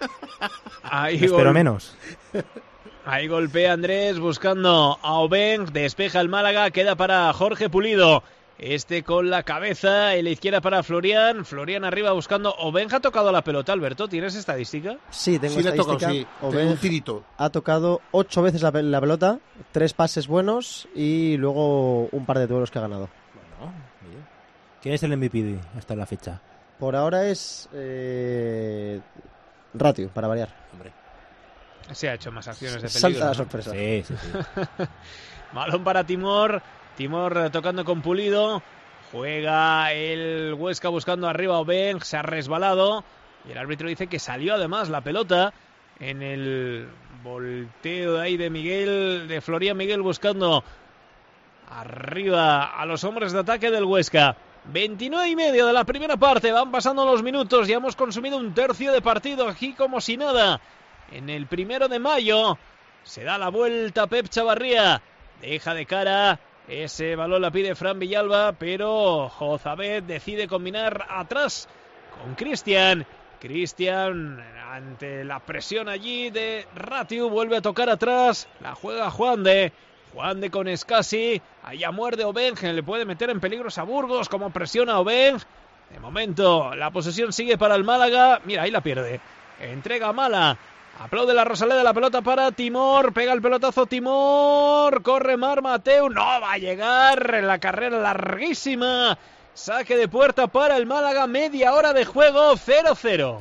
Ahí Espero gol- menos. Ahí golpea Andrés buscando a Oben, despeja el Málaga, queda para Jorge Pulido. Este con la cabeza, en la izquierda para Florian. Florian arriba buscando. Oben ha tocado la pelota, Alberto. ¿Tienes estadística? Sí, tengo Sí le ha tocado, estadística. sí. Oben Tengo un tirito. ha tocado ocho veces la, pe- la pelota, tres pases buenos y luego un par de duelos que ha ganado. Bueno, oye. ¿Quién es el M V P de- hasta la fecha? Por ahora es eh, Ratio, para variar. Hombre. Se ha hecho más acciones de Salta peligro, la ¿no? sorpresa. Sí, sí, sí. Balón para Timor. Timor eh, tocando con Pulido. Juega el Huesca buscando arriba a Oben. Se ha resbalado. Y el árbitro dice que salió además la pelota en el volteo de ahí de Miguel, de Florian Miguel buscando arriba a los hombres de ataque del Huesca. veintinueve y medio de la primera parte, van pasando los minutos, ya hemos consumido un tercio de partido aquí como si nada. En el primero de mayo se da la vuelta Pep Chavarría, deja de cara, ese balón la pide Fran Villalba, pero Jozabet decide combinar atrás con Cristian. Cristian, ante la presión allí de Ratiu, vuelve a tocar atrás, la juega Juan de... Juan de con Escasi, allá muerde Obeng, le puede meter en peligros a Burgos, como presiona Obeng. De momento, la posesión sigue para el Málaga, mira, ahí la pierde. Entrega a Mala, aplaude la Rosaleda, la pelota para Timor, pega el pelotazo Timor, corre Mar Mateu, no va a llegar, en la carrera larguísima. Saque de puerta para el Málaga, media hora de juego, cero cero.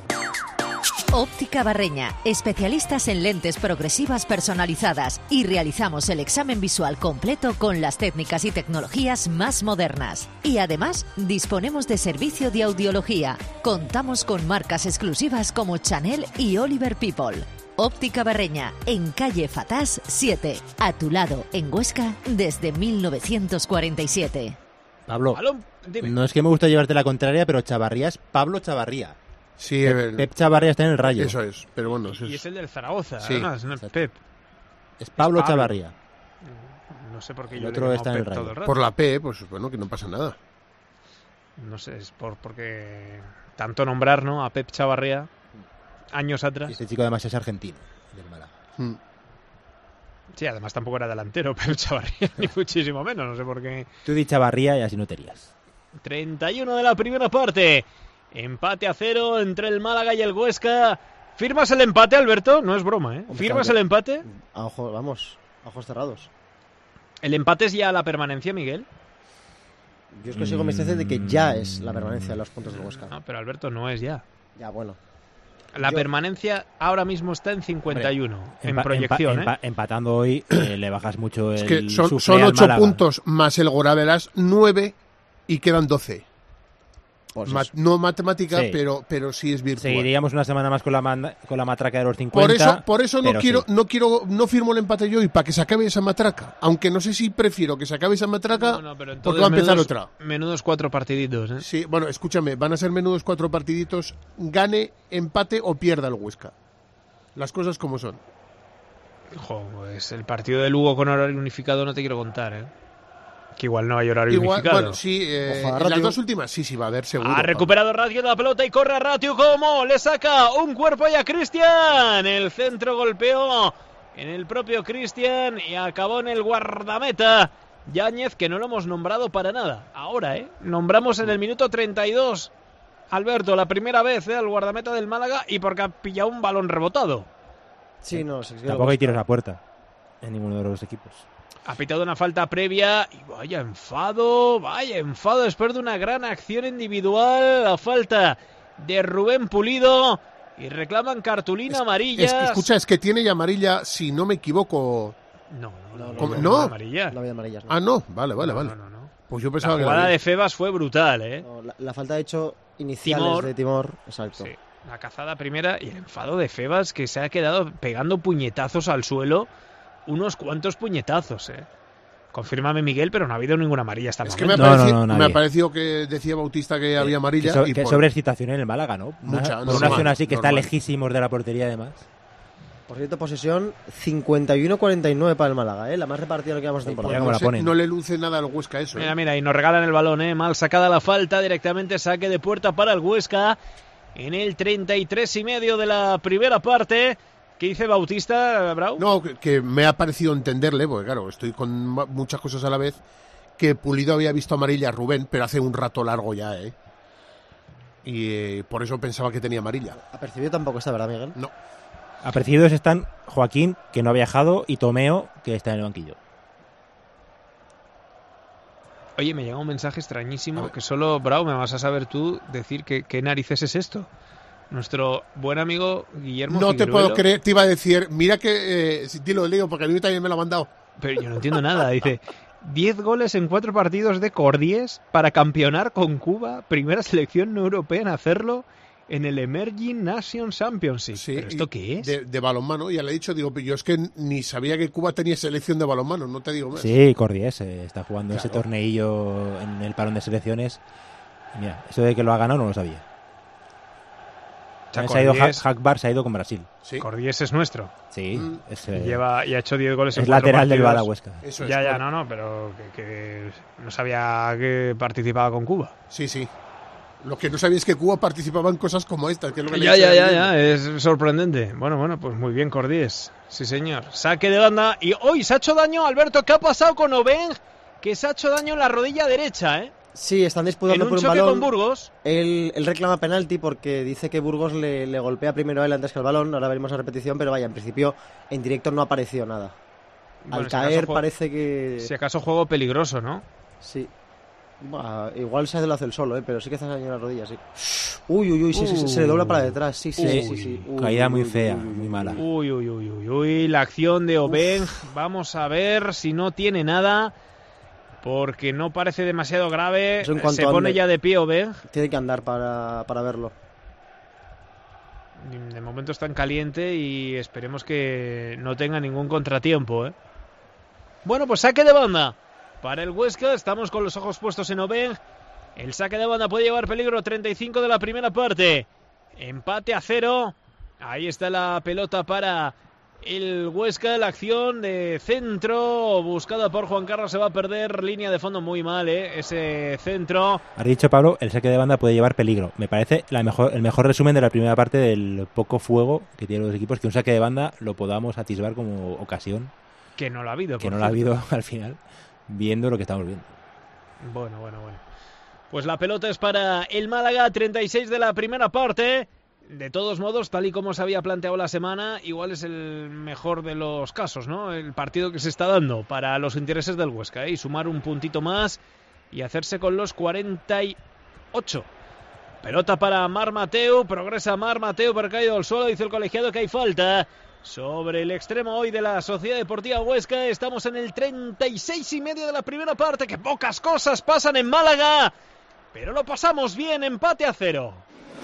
Óptica Barreña, especialistas en lentes progresivas personalizadas y realizamos el examen visual completo con las técnicas y tecnologías más modernas. Y además, disponemos de servicio de audiología. Contamos con marcas exclusivas como Chanel y Oliver People. Óptica Barreña, en calle Fatás siete, a tu lado, en Huesca, desde mil novecientos cuarenta y siete. Pablo, Balón, dime. No es que me gusta llevarte la contraria, pero Chavarría es Pablo Chavarría. Sí, Pep, el... Pep Chavarría está en el Rayo. Eso es, pero bueno. Eso es... Y es el del Zaragoza, sí, además, no es Pep. Es Pablo, es Pablo Chavarría. No sé por qué El yo otro le he está en el Pep todo Rayo. el rato. Por la P, pues bueno, que no pasa nada. No sé, es por porque tanto nombrar, ¿no? A Pep Chavarría años atrás. Y este chico además es argentino, del Málaga. Hmm. Sí, además tampoco era delantero Pep Chavarría, ni muchísimo menos, no sé por qué. Tú di Chavarría y así no te lías. treinta y uno de la primera parte. Empate a cero entre el Málaga y el Huesca. ¿Firmas el empate, Alberto? No es broma, ¿eh? ¿Firmas el empate? A ojo, vamos, a ojos cerrados. ¿El empate es ya la permanencia, Miguel? Yo es que soy convencido de que ya es la permanencia de los puntos del Huesca. No, pero Alberto, no es ya. Ya, bueno. La Yo... permanencia ahora mismo está en cincuenta y uno. Hombre, en empa proyección, empa ¿eh? Empatando hoy eh, le bajas mucho el Es que son, sufre son al ocho Málaga. puntos más el Goraveras, nueve y quedan doce. Pues Ma no matemática, Sí. pero, pero sí es virtual. Seguiríamos una semana más con la, manda, con la matraca de los cincuenta. Por eso, por eso no pero quiero, sí. no quiero, no firmo el empate yo y para que se acabe esa matraca. Aunque no sé si prefiero que se acabe esa matraca No, no, pero porque va a empezar menudos, otra. Menudos cuatro partiditos, ¿eh? Sí, bueno, escúchame, van a ser menudos cuatro partiditos, gane, empate o pierda el Huesca. Las cosas como son. Jo, pues el partido de Lugo con horario unificado no te quiero contar, ¿eh? Que igual no hay horario Igual, unificado. bueno, sí, eh, Ojo, en Ratio. las dos últimas sí, sí va a haber seguro. Ha recuperado Ratio de la pelota y corre a Ratio como le saca un cuerpo ahí a Cristian. El centro golpeó en el propio Cristian y acabó en el guardameta Yáñez, que no lo hemos nombrado para nada. Ahora, ¿eh? Nombramos en el minuto treinta y dos, Alberto, la primera vez, ¿eh? Al guardameta del Málaga y porque ha pillado un balón rebotado. Sí, no, sí, sí, Tampoco hay tiros a puerta en ninguno de los equipos. Ha pitado una falta previa y vaya enfado, vaya enfado después de una gran acción individual. La falta de Rubén Pulido y reclaman cartulina Es- amarilla. Es que, escucha, es que tiene ya amarilla, si no me equivoco. No, no, no, ¿Cómo? no, ¿No? amarilla. No había amarillas. No. Ah, no, vale, vale, No, vale. no, no, no. Pues yo La pensaba que jugada la de Febas fue brutal, ¿eh? No, la, la falta de hecho iniciales Timor. de Timor, exacto. Sí, la cazada primera y el enfado de Febas, que se ha quedado pegando puñetazos al suelo, unos cuantos puñetazos, ¿eh? Confírmame, Miguel, pero no ha habido ninguna amarilla hasta el Es que me ha, momento. No, parecido, no, no, me nadie. ha parecido que decía Bautista que había amarilla. Que, so- y que por- sobreexcitación en el Málaga, ¿no? Una- Mucha, por normal, una acción así que está normal. lejísimos de la portería, además. Por cierto, posesión cincuenta y uno cuarenta y nueve para el Málaga, ¿eh? La más repartida de lo que llevamos de temporada. Mira cómo no, la sé, ponen. no le luce nada al Huesca eso. Mira, ¿eh? mira, y nos regalan el balón, ¿eh? Mal sacada la falta, directamente saque de puerta para el Huesca en el treinta y tres y medio de la primera parte. ¿Qué dice Bautista, Brau? No, que, que me ha parecido entenderle, porque claro, estoy con ma- muchas cosas a la vez, que Pulido había visto amarilla a Rubén, pero hace un rato largo ya, ¿eh? Y eh, por eso pensaba que tenía amarilla. Apercibido tampoco está, ¿verdad, Miguel? No. Apercibidos están Joaquín, que no ha viajado, y Tomeo, que está en el banquillo. Oye, me llega un mensaje A extrañísimo ver. que solo, Brau, me vas a saber tú decir que, qué narices es esto. Nuestro buen amigo Guillermo No te Figueruelo, puedo creer, te iba a decir, mira que, eh, si te lo leo, porque a mí también me lo ha mandado. Pero yo no entiendo nada. Dice, diez goles en cuatro partidos de Cordies para campeonar con Cuba. Primera selección no europea en hacerlo en el Emerging Nation Championship. Sí, ¿Pero esto y qué es? De, de balonmano, ya le he dicho, digo, pero yo es que ni sabía que Cuba tenía selección de balonmano, no te digo más. Sí, Cordiés eh, está jugando ese Claro. torneillo en el parón de selecciones. Mira, eso de que lo ha ganado no lo sabía. O sea, se ha ido Cordies- Hackbar, se ha ido con Brasil. Sí. Cordies es nuestro. Sí, Mm. es, eh, Lleva y ha hecho diez goles en es cuatro lateral del partidos. Bada Huesca. Eso es. Ya, ya, por- no, no, pero que, que no sabía que participaba con Cuba. Sí, sí. Lo que no sabía es que Cuba participaba en cosas como estas. Que es lo que le Ya, he dicho ya, ya, ayer. ya, es sorprendente. Bueno, bueno, pues muy bien, Cordies. Sí, señor. Saque de banda. Y hoy se ha hecho daño, Alberto. ¿Qué ha pasado con Obeng? Que se ha hecho daño en la rodilla derecha, ¿eh? Sí, están En disputando un por un choque balón. con Burgos. Él, él reclama penalti porque dice que Burgos le, le golpea primero a él antes que al balón. Ahora veremos la repetición, pero vaya, en principio en directo no apareció nada. Bueno, Al si acaso caer juego- parece que... Si acaso juego peligroso, ¿no? Sí. Buah, igual se lo hace el solo, ¿eh? Pero sí que hace daño en la rodilla, sí. Uy, uy, uy, sí, sí, sí, se le dobla para detrás. Sí, sí, Sí. sí, sí. Uy, Caída uy, muy uy, fea, uy, uy, muy uy, mala. Uy, uy, uy, uy, uy. La acción de Obeng. Vamos a ver si no tiene nada. Porque no parece demasiado grave. Eso en cuanto Se pone ande. ya de pie Obeng. Tiene que andar para, para verlo. De momento está en caliente y esperemos que no tenga ningún contratiempo, ¿eh? Bueno, pues saque de banda para el Huesca. Estamos con los ojos puestos en Obeng. El saque de banda puede llevar peligro. treinta y cinco de la primera parte. Empate a cero. Ahí está la pelota para el Huesca. La acción de centro buscada por Juan Carlos se va a perder. Línea de fondo muy mal, ¿eh? Ese centro. Has dicho, Pablo, el saque de banda puede llevar peligro. Me parece la mejor, el mejor resumen de la primera parte del poco fuego que tienen los equipos, que un saque de banda lo podamos atisbar como ocasión, Que no lo ha habido. que por no lo ha cierto. habido al final, viendo lo que estamos viendo. Bueno, bueno, bueno. Pues la pelota es para el Málaga, treinta y seis de la primera parte. De todos modos, tal y como se había planteado la semana, igual es el mejor de los casos, ¿no? El partido que se está dando para los intereses del Huesca, ¿eh? Y sumar un puntito más y hacerse con los cuarenta y ocho. Pelota para Mar Mateu, progresa Mar Mateu, pero ha caído al suelo, dice el colegiado que hay falta sobre el extremo hoy de la Sociedad Deportiva Huesca. Estamos en el treinta y seis y medio de la primera parte, que pocas cosas pasan en Málaga, pero lo pasamos bien, empate a cero.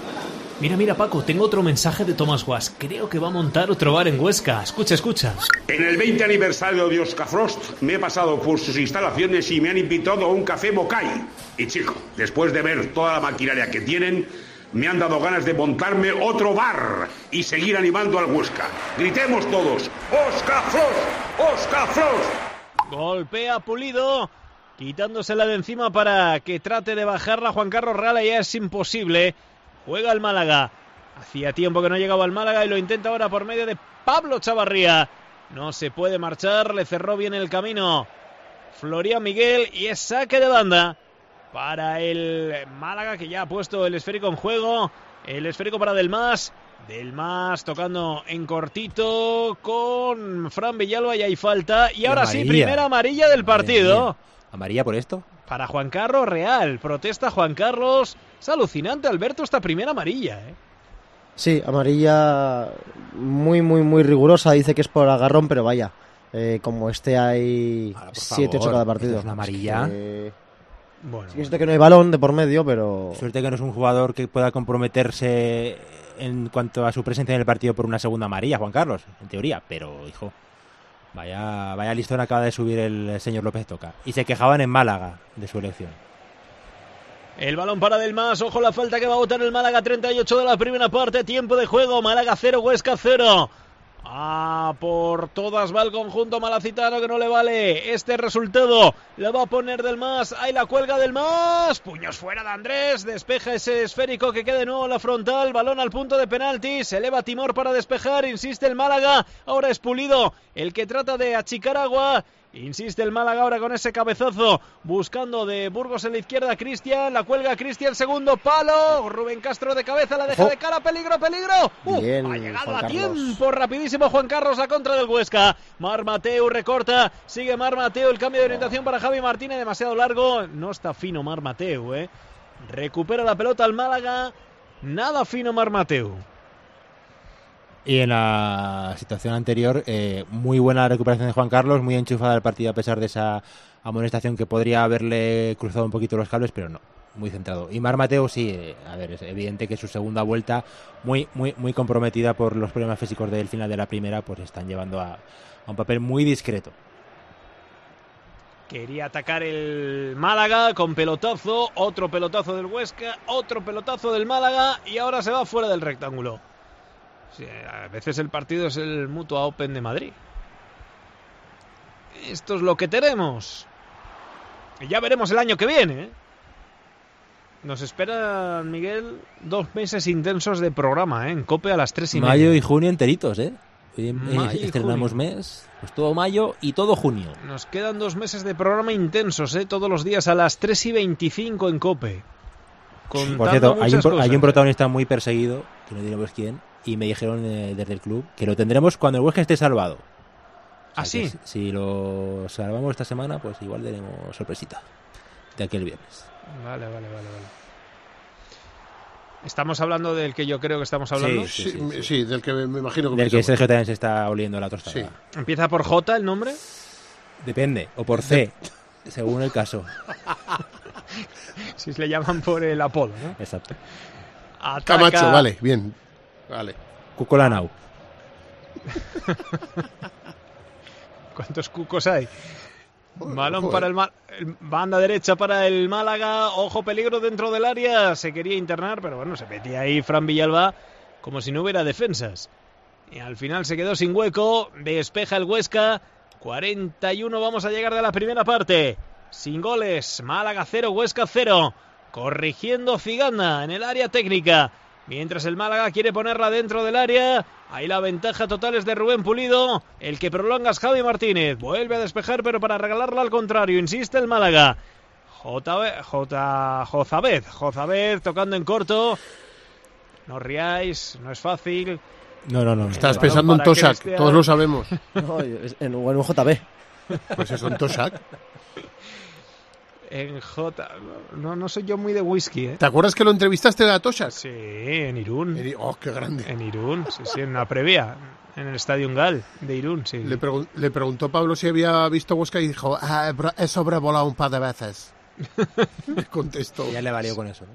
Mira, mira, Paco, tengo otro mensaje de Thomas Was. Creo que va a montar otro bar en Huesca. Escucha, escucha. En el veinte aniversario de Oscar Frost me he pasado por sus instalaciones y me han invitado a un café Bocay. Y chico, después de ver toda la maquinaria que tienen, me han dado ganas de montarme otro bar y seguir animando al Huesca. Gritemos todos, ¡Oscar Frost! ¡Oscar Frost! Golpea Pulido, quitándosela de encima para que trate de bajarla. Juan Carlos Real, ya es imposible. Juega el Málaga. Hacía tiempo que no llegaba al Málaga y lo intenta ahora por medio de Pablo Chavarría. No se puede marchar, le cerró bien el camino Florian Miguel y es saque de banda para el Málaga, que ya ha puesto el esférico en juego. El esférico para Del Mas. Del Mas tocando en cortito con Fran Villalba y hay falta. Y, Y ahora sí, amarilla. primera amarilla del partido. ¿Amarilla por esto? Para Juan Carlos Real. Protesta Juan Carlos. Es alucinante, Alberto, esta primera amarilla, ¿eh? Sí, amarilla muy, muy, muy rigurosa. Dice que es por agarrón, pero vaya. Eh, como este hay siete, ocho cada partido. ¿Es una amarilla? Es que- Bueno, Sí que es cierto que no hay balón de por medio, pero... Suerte que no es un jugador que pueda comprometerse en cuanto a su presencia en el partido por una segunda amarilla, Juan Carlos, en teoría, pero, hijo, vaya, vaya listón acaba de subir el señor López Toca. Y se quejaban en Málaga de su elección. el balón para Del Mas. Ojo la falta que va a botar el Málaga. treinta y ocho de la primera parte. Tiempo de juego. Málaga cero, Huesca cero. Ah, por todas va el conjunto malacitano, que no le vale este resultado. Le va a poner Del Mas. Ahí la cuelga Del Mas. Puños fuera de Andrés. Despeja ese esférico que queda de nuevo en la frontal. Balón al punto de penalti. Se eleva Timor para despejar. Insiste el Málaga. Ahora es Pulido el que trata de achicar agua. Insiste el Málaga ahora con ese cabezazo. Buscando de Burgos en la izquierda. Cristian. La cuelga Cristian. Segundo palo. Rubén Castro de cabeza. La deja Ojo. de cara. Peligro, peligro. Uh, Bien, ha llegado Juan a Carlos. tiempo. Rapidísimo Juan Carlos a contra del Huesca. Mar Mateu recorta. Sigue Mar Mateu. El cambio de orientación para Javi Martínez. Demasiado largo. No está fino Mar Mateu, eh. Recupera la pelota al Málaga. Nada fino Mar Mateu. Y en la situación anterior, eh, muy buena recuperación de Juan Carlos, muy enchufada al partido a pesar de esa amonestación que podría haberle cruzado un poquito los cables, pero no, muy centrado. Y Mar Mateu sí, eh, a ver, es evidente que su segunda vuelta, muy muy muy comprometida por los problemas físicos del final de la primera, pues están llevando a, a un papel muy discreto. Quería atacar el Málaga con pelotazo, otro pelotazo del Huesca, otro pelotazo del Málaga y ahora se va fuera del rectángulo. Sí, a veces el partido es el Mutua Open de Madrid. Esto es lo que tenemos. Y ya veremos el año que viene, ¿eh? Nos esperan, Miguel, dos meses intensos de programa, ¿eh? En COPE a las tres y media. Mayo y junio enteritos, ¿eh? Hoy Mayo y estrenamos junio. mes, pues todo mayo y todo junio. Nos quedan dos meses de programa intensos, ¿eh? Todos los días a las tres y veinticinco en COPE. Contando Por cierto, hay un, muchas pro- hay un cosas. protagonista muy perseguido, que no diremos quién, y me dijeron eh, desde el club que lo tendremos cuando el Huesca esté salvado. O sea, ¿Ah, sí? que Si, si lo salvamos esta semana, pues igual tenemos sorpresita de aquí el viernes. Vale, vale, vale, vale. ¿Estamos hablando del que yo creo que estamos hablando? Sí, Sí, sí, sí, del que me me imagino que Del que pensamos. Sergio también se está oliendo la tostada. Sí. ¿Empieza por J el nombre? Depende, o por C, según el caso. Si le llaman por el apodo, ¿no? Exacto. Ataca... Camacho, vale, bien. Vale. Cucolanau. ¿Cuántos cucos hay? Balón para el, Ma- el banda derecha para el Málaga. Ojo, peligro dentro del área. Se quería internar, pero bueno, se metía ahí Fran Villalba como si no hubiera defensas. Y al final se quedó sin hueco. Despeja el Huesca. cuarenta y uno vamos a llegar de la primera parte. Sin goles. Málaga cero, Huesca cero. Corrigiendo Ciganda en el área técnica. Mientras el Málaga quiere ponerla dentro del área. Ahí la ventaja total es de Rubén Pulido. El que prolonga es Javi Martínez. Vuelve a despejar, pero para regalarla al contrario. Insiste el Málaga. J. J. Jozabed. Jozabed tocando en corto. No os riáis, no es fácil. No, no, no. Estás El pensando balón en para Tosak, Cristian. todos lo sabemos. No, es- en, o en un J B. Pues eso, en Tosak. En J. No, no soy yo muy de whisky, ¿eh? ¿Te acuerdas que lo entrevistaste a Tosak? Sí, en Irún. En I- Oh, qué grande. En Irún, sí, sí, en una previa. En el Estadio Gal de Irún, sí. Le, pregun- le preguntó Pablo si había visto Huesca y dijo, ah, bro, he sobrevolado un par de veces. Le contestó. Ya le valió con eso, ¿no?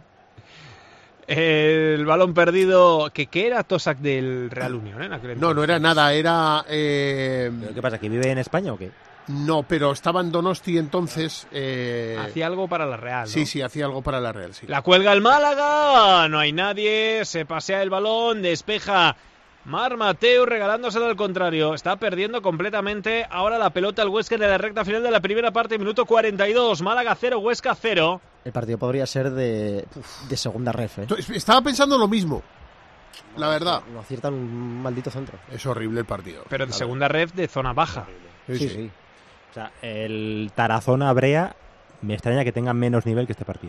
El balón perdido, que ¿qué era Tosak del Real Unión? ¿eh? En aquel No, no era entonces. nada, era... eh, ¿Pero qué pasa? ¿Que vive en España o qué? No, pero estaba en Donosti entonces... eh, Hacía algo para la Real, ¿no? Sí, sí, hacía algo para la Real, sí. La cuelga el Málaga, no hay nadie, se pasea el balón, despeja Mar Mateu regalándoselo al contrario. Está perdiendo completamente ahora la pelota el Huesca en la recta final de la primera parte, minuto cuarenta y dos. Málaga cero, Huesca cero. El partido podría ser de, de segunda ref, ¿eh? Estaba pensando lo mismo, la verdad. No aciertan un maldito centro. Es horrible el partido. Pero en segunda ref de zona baja. Sí, Sí, sí. sí. O sea, el Tarazona Brea me extraña que tenga menos nivel que este partido.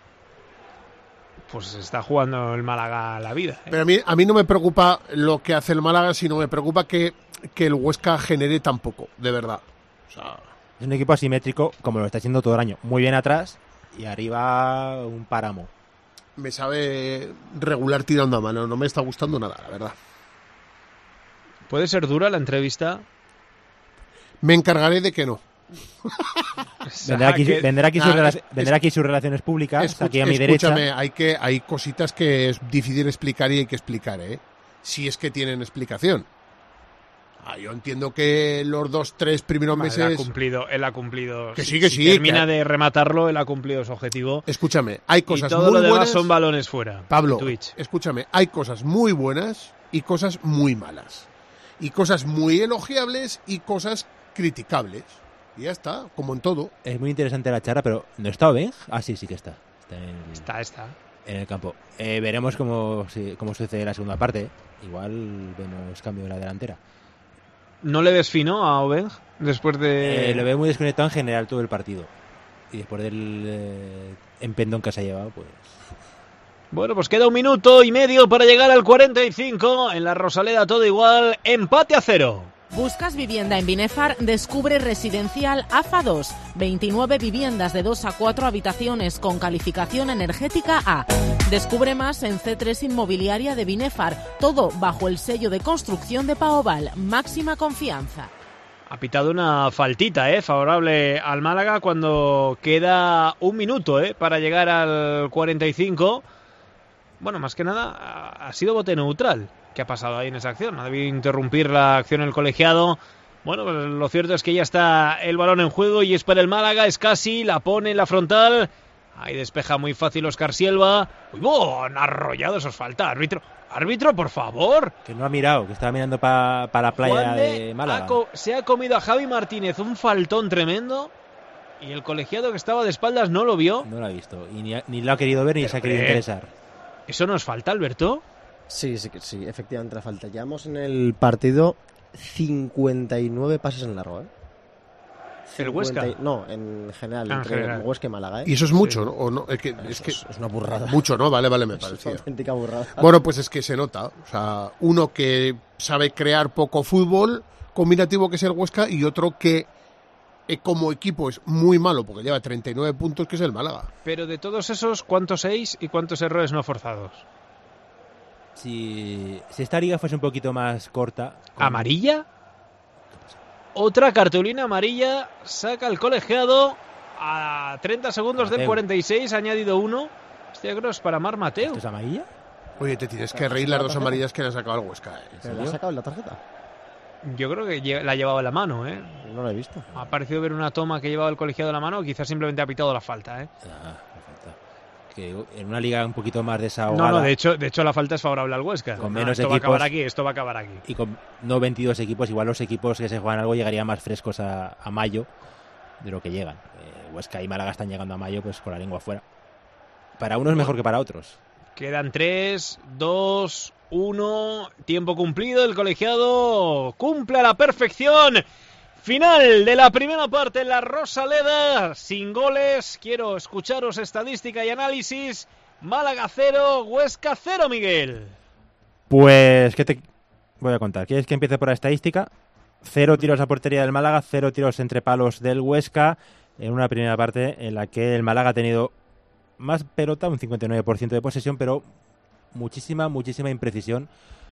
Pues está jugando el Málaga la vida, ¿eh? Pero a mí, a mí no me preocupa lo que hace el Málaga, sino me preocupa que, que el Huesca genere tan poco, de verdad. O sea, Es un equipo asimétrico, como lo está haciendo todo el año. Muy bien atrás y arriba un páramo. me sabe regular tirando a mano. No me está gustando nada, la verdad. ¿Puede ser dura la entrevista? Me encargaré de que no. Vendrá aquí, que- vendrá aquí, Ah, sus, rela- es- vendrá es- aquí sus relaciones públicas, Escu- aquí a mi derecha. escúchame, hay, que, hay cositas que es difícil explicar y hay que explicar, ¿eh? Si es que tienen explicación. Ah, yo entiendo que los dos, tres primeros Vale, meses... Él ha cumplido, él ha cumplido. Que Si- sí, que si sí, termina que- de rematarlo, él ha cumplido su objetivo. Escúchame, hay Y cosas todo muy lo demás buenas... son balones fuera. Pablo, Twitch. escúchame, hay cosas muy buenas y cosas muy malas. Y cosas muy elogiables y cosas criticables. Y ya está, como en todo. Es muy interesante la charla, pero ¿no está Oben? Ah, sí, sí que está. Está en, Está, está. en el campo. Eh, veremos cómo, si- cómo sucede la segunda parte. Igual vemos cambio de la delantera. ¿No le ves fino a Obeng después de...? Eh, lo veo muy desconectado en general todo el partido. Y después del eh, empendón que se ha llevado, pues... Bueno, pues queda un minuto y medio para llegar al cuarenta y cinco. En la Rosaleda todo igual. Empate a cero. ¿Buscas vivienda en Binefar? Descubre Residencial A F A dos. veintinueve viviendas de dos a cuatro habitaciones con calificación energética A. Descubre más en C tres Inmobiliaria de Binefar. Todo bajo el sello de construcción de Paoval. Máxima confianza. Ha pitado una faltita, ¿eh? Favorable al Málaga cuando queda un minuto, ¿eh? Para llegar al cuarenta y cinco. Bueno, más que nada, ha- ha sido bote neutral. ¿Qué ha pasado ahí en esa acción? Ha debido interrumpir la acción el colegiado Bueno, pues lo cierto es que ya está el balón en juego y es para el Málaga. Es casi, la pone en la frontal. Ahí despeja muy fácil Óscar Silva. Uy, bon, arrollado, eso es falta. Árbitro, árbitro, por favor. Que no ha mirado, que estaba mirando para pa la playa Juan de de Málaga. Ha co- se ha comido a Javi Martínez un faltón tremendo. Y el colegiado que estaba de espaldas no lo vio. No lo ha visto. Y ni, ha- ni lo ha querido ver ni Pero, se ha querido eh, interesar. ¿Eso no es falta, Alberto? Sí, sí, sí, efectivamente la falta. Llevamos en el partido cincuenta y nueve pases en largo, ¿eh? ¿El Huesca? cincuenta No, en general, Ah, en entre general. Huesca y Málaga, ¿eh? Y eso es mucho, ¿no? ¿O no? Es que, es, que, es una burrada. Mucho, ¿no? Vale, vale, me Es parecía. una auténtica burrada. Bueno, pues es que se nota. O sea, uno que sabe crear poco fútbol combinativo, que es el Huesca, y otro que eh, como equipo es muy malo, porque lleva treinta y nueve puntos, que es el Málaga. Pero de todos esos, ¿cuántos seis y cuántos errores no forzados? Si, si esta liga fuese un poquito más corta... con- ¿Amarilla? Otra cartulina amarilla, saca el colegiado a treinta segundos del Mateu. cuarenta y seis, ha añadido uno. Este creo es para Mar Mateu. ¿Esto es amarilla? Oye, te tienes que reír las dos amarillas que le ha sacado el Huesca. ¿eh? ¿Pero le ha sacado en la tarjeta? Yo creo que lle- la llevaba en la mano, ¿eh? No la he visto. Ha parecido ver una toma que llevaba el colegiado en la mano, o quizás simplemente ha pitado la falta, ¿eh? Ah, perfecto. Que en una liga un poquito más desahogada... No, no, de hecho, de hecho la falta es favorable al Huesca. Con Ah, menos esto va a equipos- acabar aquí, esto va a acabar aquí. Y con no veintidós equipos, igual los equipos que se juegan algo llegarían más frescos a, a mayo de lo que llegan. Eh, Huesca y Málaga están llegando a mayo pues con la lengua afuera. Para unos mejor que para otros. Quedan tres, dos, uno, tiempo cumplido, el colegiado cumple a la perfección. Final de la primera parte en la Rosaleda, sin goles. Quiero escucharos estadística y análisis. Málaga cero, Huesca cero, Miguel. Pues, ¿qué te voy a contar? ¿Quieres que empiece por la estadística? Cero tiros a portería del Málaga, cero tiros entre palos del Huesca, en una primera parte en la que el Málaga ha tenido más pelota, un cincuenta y nueve por ciento de posesión, pero muchísima, muchísima imprecisión